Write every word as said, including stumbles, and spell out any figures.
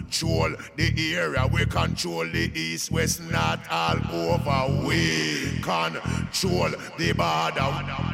control the area, we control the east, west, north, all over. We control the border.